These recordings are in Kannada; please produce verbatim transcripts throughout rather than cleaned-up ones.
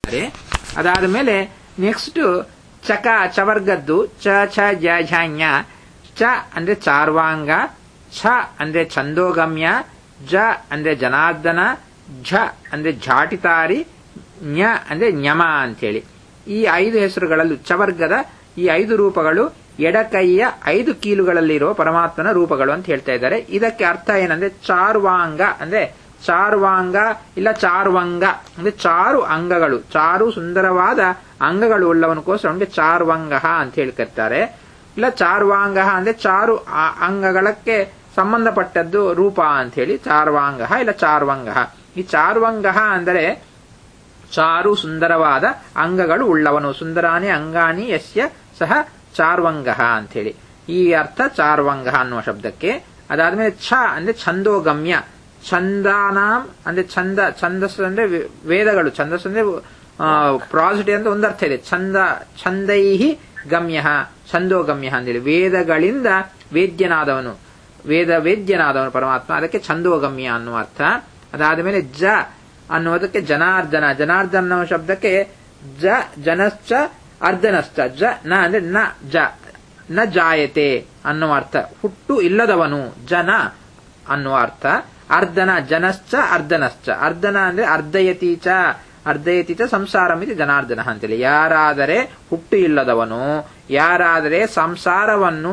ಹೇಳ್ತಾರೆ. ಅದಾದ ಮೇಲೆ ನೆಕ್ಸ್ಟ್ ಚಕ ಚವರ್ಗದ್ದು ಚ ಛ ಜ ಝ ಞ. ಚ ಅಂದ್ರೆ ಚಾರ್ವಾಂಗ, ಛ ಅಂದ್ರೆ ಛಂದೋಗಮ್ಯ, ಜ ಅಂದ್ರೆ ಜನಾರ್ದನ, ಝ ಅಂದ್ರೆ ಝಾಟಿತಾರಿ, ಞ ಅಂದ್ರೆ ಞಮ ಅಂತೇಳಿ ಈ ಐದು ಹೆಸರುಗಳಲ್ಲೂ ಚವರ್ಗದ ಈ ಐದು ರೂಪಗಳು ಎಡಕೈಯ ಐದು ಕೀಲುಗಳಲ್ಲಿರುವ ಪರಮಾತ್ಮನ ರೂಪಗಳು ಅಂತ ಹೇಳ್ತಾ ಇದ್ದಾರೆ. ಇದಕ್ಕೆ ಅರ್ಥ ಏನಂದ್ರೆ ಚಾರ್ವಾಂಗ ಅಂದ್ರೆ ಚಾರ್ವಾಂಗ ಇಲ್ಲ ಚಾರ್ವಂಗ ಅಂದ್ರೆ ಚಾರು ಅಂಗಗಳು, ಚಾರು ಸುಂದರವಾದ ಅಂಗಗಳು ಉಳ್ಳವನಕ್ಕೋಸ್ಕರ ಅವನಿಗೆ ಚಾರ್ವಂಗ ಅಂತ ಹೇಳಿ ಕರ್ತಾರೆ. ಇಲ್ಲ ಚಾರ್ವಾಂಗ ಅಂದ್ರೆ ಚಾರು ಅಂಗಗಳಕ್ಕೆ ಸಂಬಂಧಪಟ್ಟದ್ದು ರೂಪ ಅಂತ ಹೇಳಿ ಚಾರ್ವಾಂಗ ಇಲ್ಲ ಚಾರ್ವಂಗ. ಈ ಚಾರ್ವಂಗ ಅಂದರೆ ಚಾರು ಸುಂದರವಾದ ಅಂಗಗಳು ಉಳ್ಳವನು, ಸುಂದರಾನಿ ಅಂಗಾನಿ ಯಸ್ಯ ಸಹ ಚಾರ್ವಂಗ ಅಂತ ಹೇಳಿ ಈ ಅರ್ಥ ಚಾರ್ವಂಗ ಅನ್ನುವ ಶಬ್ದಕ್ಕೆ. ಅದಾದ್ಮೇಲೆ ಛ ಅಂದ್ರೆ ಛಂದೋಗಮ್ಯ, ಛಂದಾನಾಂ ಅಂದ್ರೆ ಛಂದ, ಛಂದಸ್ಸು ಅಂದ್ರೆ ವೇದಗಳು, ಛಂದಸ್ಸು ಅಂದ್ರೆ ಪ್ರಾಸಿಟಿ ಅಂತ ಒಂದು ಅರ್ಥ ಇದೆ. ಛಂದ ಛಂದೈಹಿ ಗಮ್ಯ, ಛಂದೋಗಮ್ಯ ಅಂತೇಳಿ ವೇದಗಳಿಂದ ವೇದ್ಯನಾದವನು, ವೇದ ವೇದ್ಯನಾದವನು ಪರಮಾತ್ಮ, ಅದಕ್ಕೆ ಛಂದೋಗಮ್ಯ ಅನ್ನುವ ಅರ್ಥ. ಅದಾದ ಮೇಲೆ ಜ ಅನ್ನುವುದಕ್ಕೆ ಜನಾರ್ದನ, ಜನಾರ್ದನ ಅನ್ನುವ ಶಬ್ದಕ್ಕೆ ಜ ಜನಶ್ಚ ಅರ್ಧನಶ್ಚ, ಜ ನ ಅಂದ್ರೆ ನ ಜ ನ ಜಾಯತೆ ಅನ್ನುವ ಅರ್ಥ, ಹುಟ್ಟು ಇಲ್ಲದವನು ಜನ ಅನ್ನುವ ಅರ್ಥ. ಅರ್ಧನ ಜನಶ್ಚ ಅರ್ಧನಶ್ಚ, ಅರ್ಧನ ಅಂದ್ರೆ ಅರ್ಧಯತೀಚ, ಅರ್ಧಯತೀಚ ಸಂಸಾರಂ ಇದು ಜನಾರ್ದನ ಅಂತೇಳಿ ಯಾರಾದರೆ ಹುಟ್ಟು ಇಲ್ಲದವನು, ಯಾರಾದರೆ ಸಂಸಾರವನ್ನು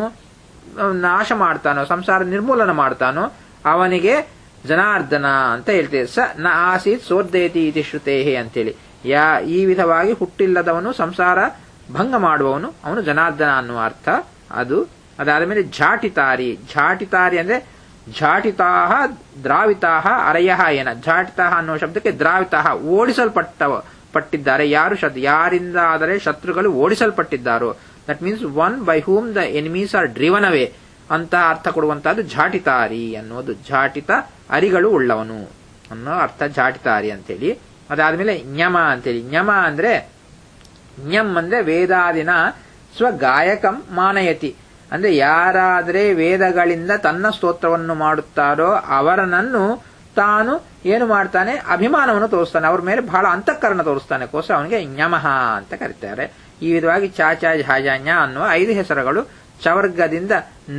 ನಾಶ ಮಾಡ್ತಾನೋ, ಸಂಸಾರ ನಿರ್ಮೂಲನ ಮಾಡ್ತಾನೋ ಅವನಿಗೆ ಜನಾರ್ದನ ಅಂತ ಹೇಳ್ತೇವೆ. ಸ ನ ಆಸೀತ್ ಸೋರ್ಧಯತಿ ಇತಿ ಶ್ರುತೇಹಿ ಅಂತೇಳಿ ಯಾ ಈ ವಿಧವಾಗಿ ಹುಟ್ಟಿಲ್ಲದವನು, ಸಂಸಾರ ಭಂಗ ಮಾಡುವವನು, ಅವನು ಜನಾರ್ದನ ಅನ್ನುವ ಅರ್ಥ ಅದು. ಅದಾದ ಮೇಲೆ ಝಾಟಿತಾರಿ, ಝಾಟಿತಾರಿ ಅಂದ್ರೆ ಝಾಟಿತಾಹ ದ್ರಾವಿತಾಹ ಅರಯಃ ಏನ, ಝಾಟಿತಾಹ ಅನ್ನುವ ಶಬ್ದಕ್ಕೆ ದ್ರಾವಿತಾಹ ಓಡಿಸಲ್ಪಟ್ಟ ಪಟ್ಟಿದ್ದಾರೆ ಯಾರು, ಶತ್ ಯಾರಿಂದ ಆದರೆ ಶತ್ರುಗಳು ಓಡಿಸಲ್ಪಟ್ಟಿದ್ದಾರೋ, that means one by whom the enemies are driven away ಅಂತ ಅರ್ಥ ಕೊಡುವಂತಹದ್ದು ಝಾಟಿತಾರಿ ಅನ್ನೋದು. ಝಾಟಿತ ಅರಿಗಳು ಉಳ್ಳವನು ಅನ್ನೋ ಅರ್ಥ ಝಾಟಿತಾರಿ ಅಂತೇಳಿ. ಅದಾದ್ಮೇಲೆ ಞಮ ಅಂತೇಳಿ, ಞಮ ಅಂದ್ರೆ ಞಂ ಅಂದ್ರೆ ವೇದಾದಿನ ಸ್ವಗಾಯಕಂ ಮಾನಯತಿ ಅಂದ್ರೆ ಯಾರಾದ್ರೆ ವೇದಗಳಿಂದ ತನ್ನ ಸ್ತೋತ್ರವನ್ನು ಮಾಡುತ್ತಾರೋ ಅವರನ್ನು ತಾನು ಏನು ಮಾಡ್ತಾನೆ, ಅಭಿಮಾನವನ್ನು ತೋರಿಸ್ತಾನೆ, ಅವ್ರ ಮೇಲೆ ಬಹಳ ಅಂತಃಕರಣ ತೋರಿಸ್ತಾನೆ, ಕೋಸ ಅವನಿಗೆ ಞಮಃ ಅಂತ ಕರೀತಾರೆ. ಈ ವಿಧವಾಗಿ ಚಾಚ ಝಾಜಾನ್ಯ ಅನ್ನುವ ಐದು ಹೆಸರುಗಳು ಚವರ್ಗದಿಂದ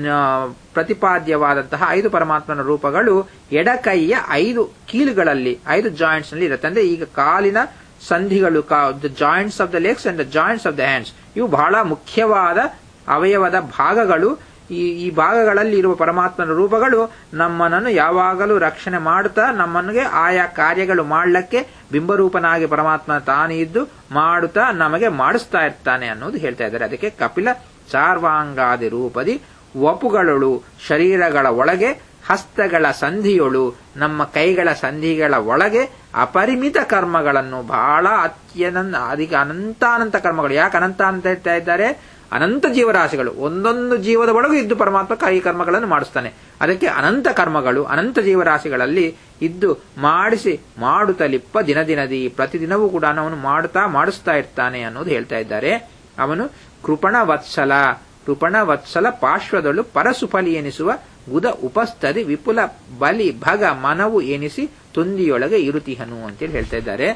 ಪ್ರತಿಪಾದ್ಯವಾದಂತಹ ಐದು ಪರಮಾತ್ಮನ ರೂಪಗಳು ಎಡಕೈಯ ಐದು ಕೀಲುಗಳಲ್ಲಿ, ಐದು ಜಾಯಿಂಟ್ಸ್ ನಲ್ಲಿ ಇರುತ್ತೆ. ಅಂದ್ರೆ ಈಗ ಕಾಲಿನ ಸಂಧಿಗಳು, the joints of the legs and the joints of the hands, ಇವು ಬಹಳ ಮುಖ್ಯವಾದ ಅವಯವದ ಭಾಗಗಳು. ಈ ಈ ಭಾಗಗಳಲ್ಲಿ ಇರುವ ಪರಮಾತ್ಮನ ರೂಪಗಳು ನಮ್ಮನನ್ನು ಯಾವಾಗಲೂ ರಕ್ಷಣೆ ಮಾಡುತ್ತಾ ನಮ್ಮನಿಗೆ ಆಯಾ ಕಾರ್ಯಗಳು ಮಾಡಲಿಕ್ಕೆ ಬಿಂಬರೂಪನಾಗಿ ಪರಮಾತ್ಮ ತಾನೇ ಇದ್ದು ಮಾಡುತ್ತಾ ನಮಗೆ ಮಾಡಿಸ್ತಾ ಇರ್ತಾನೆ ಅನ್ನೋದು ಹೇಳ್ತಾ ಇದ್ದಾರೆ. ಅದಕ್ಕೆ ಕಪಿಲ ಚಾರ್ವಾಂಗಾದಿ ರೂಪದಿ ವಪುಗಳೊಳು ಶರೀರಗಳ ಒಳಗೆ ಹಸ್ತಗಳ ಸಂಧಿಯೊಳು ನಮ್ಮ ಕೈಗಳ ಸಂಧಿಗಳ ಒಳಗೆ ಅಪರಿಮಿತ ಕರ್ಮಗಳನ್ನು, ಬಹಳ ಅತ್ಯನಂತ ಅಧಿಕ ಅನಂತಾನಂತ ಕರ್ಮಗಳು. ಯಾಕೆ ಅನಂತ ಅಂತ ಹೇಳ್ತಾ ಇದ್ದಾರೆ, ಅನಂತ ಜೀವರಾಶಿಗಳು ಒಂದೊಂದು ಜೀವದ ಒಳಗೂ ಇದ್ದು ಪರಮಾತ್ಮ ಈ ಕರ್ಮಗಳನ್ನು ಮಾಡಿಸ್ತಾನೆ. ಅದಕ್ಕೆ ಅನಂತ ಕರ್ಮಗಳು ಅನಂತ ಜೀವರಾಶಿಗಳಲ್ಲಿ ಇದ್ದು ಮಾಡಿಸಿ ಮಾಡುತ್ತಲಿಪ್ಪ ದಿನ ದಿನದಿ, ಪ್ರತಿದಿನವೂ ಕೂಡ ಅವನು ಮಾಡುತ್ತಾ ಮಾಡಿಸ್ತಾ ಇರ್ತಾನೆ ಅನ್ನೋದು ಹೇಳ್ತಾ ಇದ್ದಾರೆ. ಅವನು ಕೃಪಣ ವತ್ಸಲ, ಕೃಪಣ ವತ್ಸಲ ಪಾರ್ಶ್ವದಳು ಪರಸುಫಲಿ ಎನಿಸುವ ಗುದ ಉಪಸ್ಥದಿ ವಿಪುಲ ಬಲಿ ಭಗ ಮನವು ಎನಿಸಿ ತುಂದಿಯೊಳಗೆ ಇರುತಿಹನು ಅಂತೇಳಿ ಹೇಳ್ತಾ ಇದ್ದಾರೆ.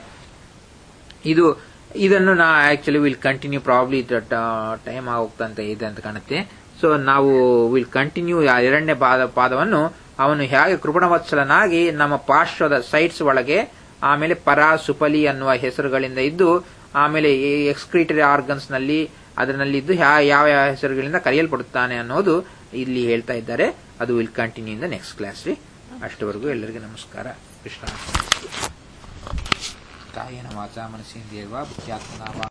ಇದು ಇದನ್ನು ನಾ actually will continue, probably time ಆಗೋಗ್ತಂತ ಇದೆ ಅಂತ ಕಾಣುತ್ತೆ. ಸೊ ನಾವು ವಿಲ್ ಕಂಟಿನ್ಯೂ ಎರಡನೇ ಪಾದ ಪಾದವನ್ನು ಅವನು ಹೇಗೆ ಕೃಪಣವತ್ಸಲನಾಗಿ ನಮ್ಮ ಪಾರ್ಶ್ವದ ಸೈಟ್ಸ್ ಒಳಗೆ, ಆಮೇಲೆ ಪರ ಸುಫಲಿ ಅನ್ನುವ ಹೆಸರುಗಳಿಂದ ಇದ್ದು, ಆಮೇಲೆ ಎಕ್ಸ್ಕ್ರೀಟರಿ ಆರ್ಗನ್ಸ್ ನಲ್ಲಿ ಅದರಲ್ಲಿ ಇದ್ದು ಯಾವ ಯಾವ ಹೆಸರುಗಳಿಂದ ಕರೆಯಲ್ಪಡುತ್ತಾನೆ ಅನ್ನೋದು ಇಲ್ಲಿ ಹೇಳ್ತಾ ಇದ್ದಾರೆ. ಅದು will continue in the next class ರೀ. ಅಷ್ಟವರೆಗೂ ಎಲ್ಲರಿಗೂ ನಮಸ್ಕಾರ. ಕೃಷ್ಣ ಕಾಯೇನ ವಾಚಾ ಮನಸ್ಸೇಂದ್ರಿಯರ್ವಾ ಬುದ್ಧ್ಯಾತ್ಮನಾ ವಾ